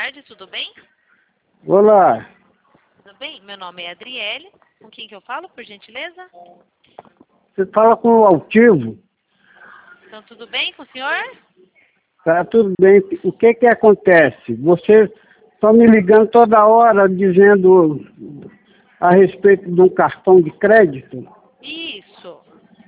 tarde, tudo bem? Olá, Tudo bem? Meu nome é Adriele. Com quem que eu falo, por gentileza? você fala com o Altivo? Então, tudo bem com o senhor? Tá tudo bem. O que que acontece? Você está me ligando toda hora dizendo a respeito de um cartão de crédito? Isso.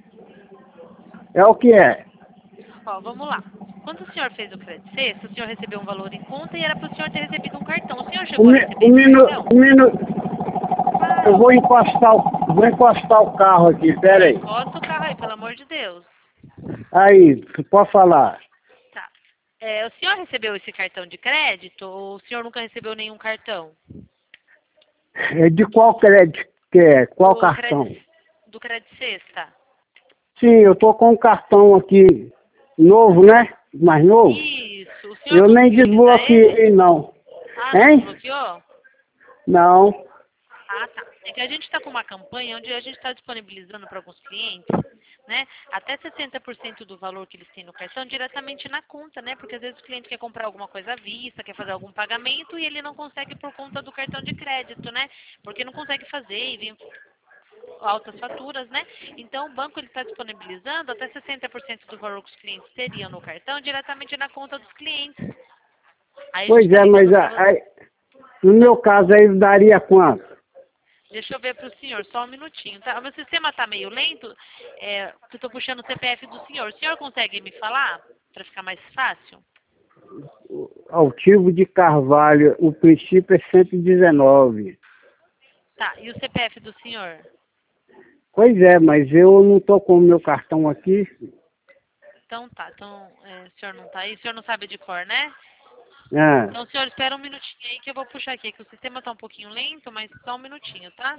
É o que é? Ó, vamos lá. Quando o senhor fez o crédito sexta, o senhor recebeu um valor em conta e era para o senhor ter recebido um cartão. O senhor chegou a receber esse cartão? Eu vou encostar o carro aqui, pera aí. Encosta o carro aí, pelo amor de Deus. Aí, você pode falar. Tá. O senhor recebeu esse cartão de crédito ou o senhor nunca recebeu nenhum cartão? É de qual crédito que é? Qual cartão? Do crédito sexta? Sim, eu tô com um cartão aqui novo, né? Mais novo. Isso. O senhor Eu nem conseguiu utilizar ele? desbloqueei, não. Ah, não Hein? desbloqueou? Não. Ah, tá. É que a gente está com uma campanha onde a gente está disponibilizando para alguns clientes, né, até 60% do valor que eles têm no cartão diretamente na conta, né? Porque às vezes o cliente quer comprar alguma coisa à vista, quer fazer algum pagamento e ele não consegue por conta do cartão de crédito, né? Porque não consegue fazer e vem altas faturas, né? Então o banco ele está disponibilizando até 60% do valor que os clientes teriam no cartão diretamente na conta dos clientes. Aí a gente Pois está é, mas ligando para você. no meu caso aí daria quanto? Deixa eu ver para o senhor, só um minutinho, tá? O meu sistema está meio lento, eu estou puxando o CPF do senhor. O senhor consegue me falar, para ficar mais fácil? Altivo de Carvalho, o princípio é 119. Tá, e o CPF do senhor? Pois é, mas eu não tô com o meu cartão aqui. Então tá, o senhor não tá aí, o senhor não sabe de cor, né? Ah, Então o senhor espera um minutinho aí que eu vou puxar aqui, que o sistema está um pouquinho lento, mas só um minutinho, tá?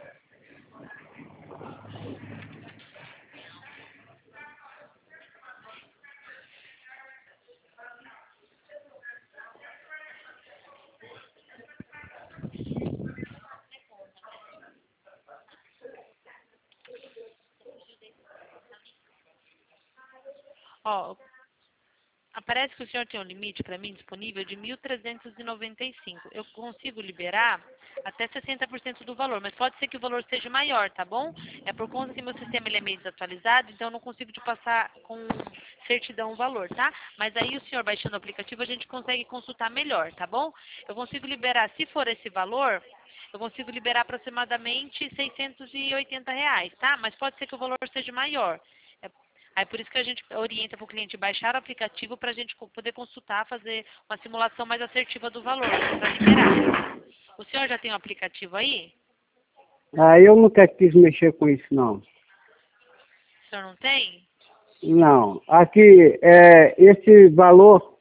Ó, aparece que o senhor tem um limite para mim disponível de 1.395. Eu consigo liberar até 60% do valor, mas pode ser que o valor seja maior, tá bom? É por conta que meu sistema ele é meio desatualizado, então eu não consigo te passar com certidão o valor, tá? Mas aí o senhor baixando o aplicativo a gente consegue consultar melhor, tá bom? Eu consigo liberar, se for esse valor, eu consigo liberar aproximadamente R$ 680, tá? Mas pode ser que o valor seja maior. Aí por isso que a gente orienta para o cliente baixar o aplicativo para a gente poder consultar, fazer uma simulação mais assertiva do valor para liberar. O senhor já tem um aplicativo aí? aí eu nunca quis mexer com isso, não. O senhor não tem? Não. Aqui, esse valor,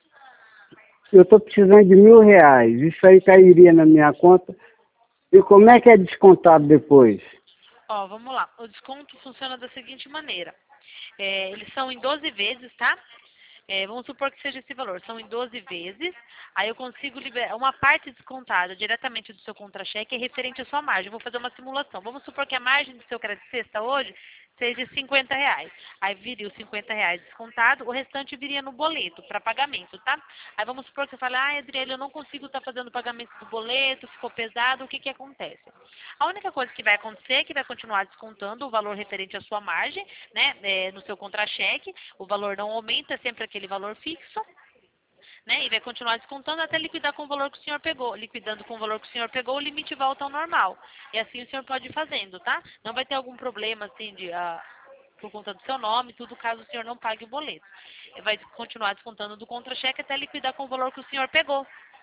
eu tô precisando de R$ 1.000. Isso aí cairia na minha conta. E como é que é descontado depois? Ó, vamos lá. O desconto funciona da seguinte maneira. Eles são em 12 vezes, tá? Vamos supor que seja esse valor, são em 12 vezes, aí eu consigo liberar uma parte descontada diretamente do seu contra-cheque é referente à sua margem. Eu vou fazer uma simulação. Vamos supor que a margem do seu crédito sexta hoje seja R$ 50. Aí viria os R$ 50 descontado, o restante viria no boleto para pagamento, tá? Aí vamos supor que você fala, Adriele, eu não consigo estar fazendo o pagamento do boleto, ficou pesado, o que que acontece? A única coisa que vai acontecer é que vai continuar descontando o valor referente à sua margem, né, no seu contra-cheque, o valor não aumenta, é sempre aquele valor fixo, né, e vai continuar descontando até liquidar com o valor que o senhor pegou. Liquidando com o valor que o senhor pegou, o limite volta ao normal. E assim o senhor pode ir fazendo, tá? Não vai ter algum problema, assim, por conta do seu nome, tudo, caso o senhor não pague o boleto. Vai continuar descontando do contra-cheque até liquidar com o valor que o senhor pegou.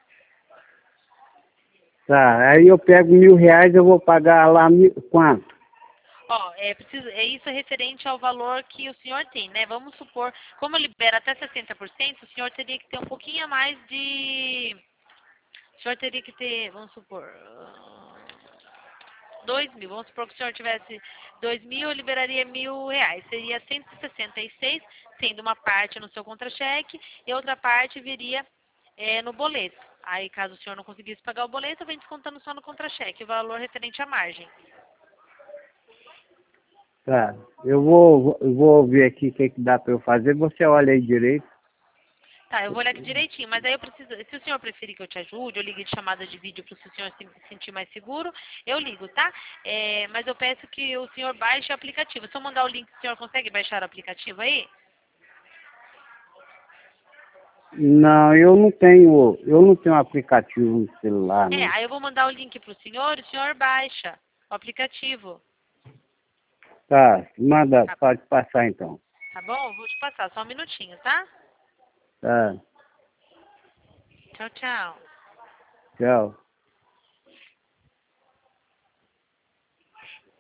Tá, aí eu pego R$ 1.000, eu vou pagar lá quanto? Ó, isso é referente ao valor que o senhor tem, né? Vamos supor, como libera até 60%, o senhor teria que ter um pouquinho a mais de... O senhor teria que ter, vamos supor, 2.000. Vamos supor que o senhor tivesse 2.000, eu liberaria R$ 1.000. Seria 166, sendo uma parte no seu contra-cheque e outra parte viria no boleto. Aí, caso o senhor não conseguisse pagar o boleto, vem descontando só no contra-cheque, o valor referente à margem. Tá, eu vou ver aqui o que dá para eu fazer. Você olha aí direito. Tá, eu vou olhar aqui direitinho, mas aí eu preciso, se o senhor preferir que eu te ajude, eu ligue de chamada de vídeo para o senhor se sentir mais seguro, eu ligo, tá? Mas eu peço que o senhor baixe o aplicativo. Se eu mandar o link, o senhor consegue baixar o aplicativo aí? Não, eu não tenho aplicativo no celular, não. Aí eu vou mandar o link para o senhor baixa o aplicativo. Tá, manda, Tá, pode passar então. tá bom? Eu vou te passar, só um minutinho, tá? Tá, Tchau, tchau. tchau.